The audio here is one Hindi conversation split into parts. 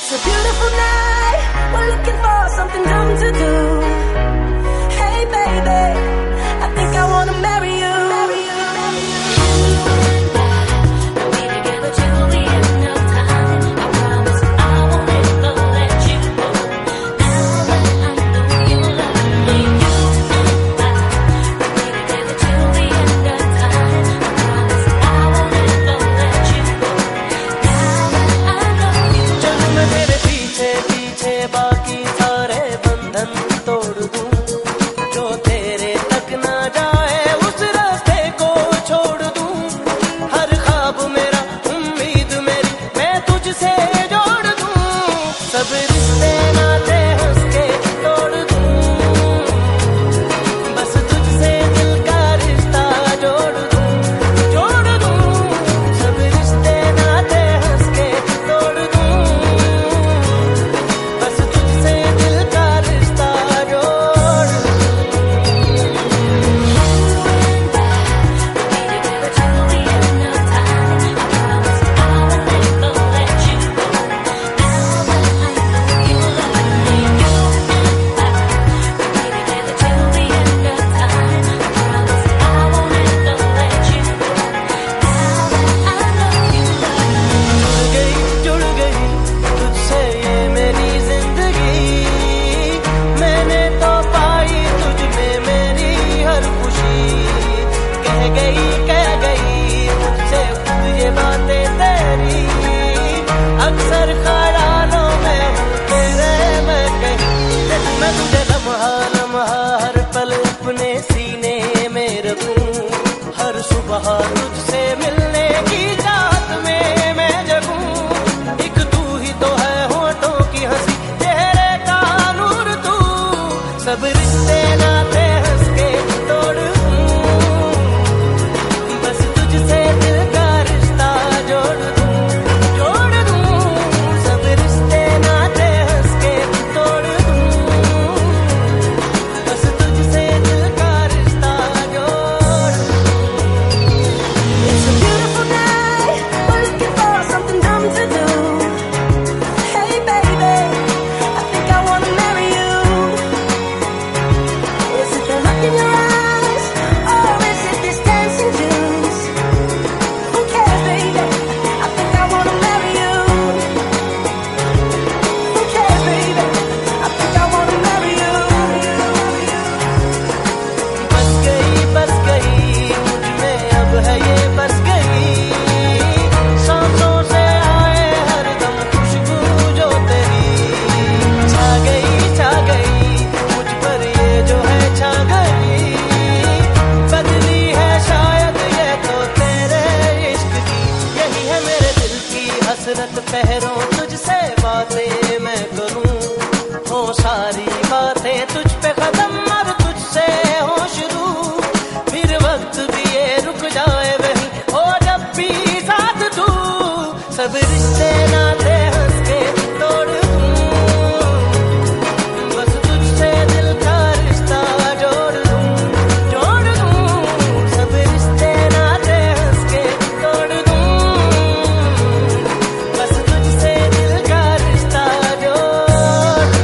It's a beautiful night. We're looking for something dumb to do. Hey baby, I think I wanna marry you. बाकी सारे बंधन तोड़ दूं, जो तेरे तक ना जाए उस रास्ते को छोड़ दूं। हर ख्वाब मेरा, उम्मीद मेरी, मैं तुझसे जोड़ दूं। सब रिश्ते नाते हंस के तोड़ दूं, बस तुझसे दिल का रिश्ता जोड़ दूं, जोड़ दूं। सब रिश्ते नाते हंस के तोड़ दूं, बस तुझसे दिल का रिश्ता जोड़ दूं। जुड़ गई तुझसे ये मेरी जिंदगी, मैंने तो पाई तुझ में मेरी हर खुशी। कह गई तुझसे खुद ये बातें तेरी, अक्सर ख्यालों में हूँ तेरे मैं कहीं। मैं तुझे लम्हा लम्हा हर पल अपने सीने में रखूं, हर सुबह तुझसे मिलने की चाहत में मैं जगूं। एक तू ही तो है होठों की हंसी, चेहरे का नूर तू। सब रिश्ते नाते हंस के तोड़ दूं, बस तुझसे दिल का रिश्ता जोड़ दूं, जोड़ दूं। सब रिश्ते नाते हंस के तोड़ दूं, बस तुझसे दिल का रिश्ता जोड़ दूं। It's a beautiful night. We're looking for something dumb to do. Hey baby, I think I wanna marry you. Is it the look in your eyes, or is it this dancing juice? Who cares, baby? I think I wanna marry you. Who cares, baby? I think I wanna marry you. बस गई मुझ में अब है ये बस गई, सांसों से आए हरदम खुशबू जो तेरी। छा गई मुझ पर ये जो है छा गई, बदली है शायद ये तो तेरे इश्क की। यही है मेरे दिल की हसरत, पहरों तुझसे बातें मैं करूं, हो सारी बातें तुझ पे खत्म अब तुझसे हो शुरू। फिर वक्त भी ये रुक जाए वहीं हो जब भी साथ तू। सब रिश्ते नाते हंस के तोड़ दूं, बस तुझसे दिल का रिश्ता जोड़ दूं, जोड़ दूं। सब रिश्ते नाते हंस के तोड़ दूं, बस तुझसे दिल का रिश्ता जोड़ दूं।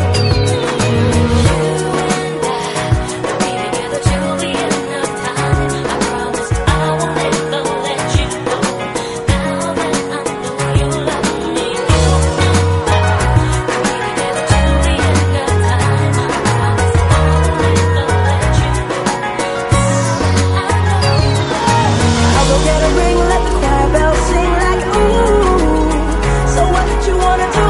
I will get a ring, let the choir bells sing like ooh. So what did you wanna do?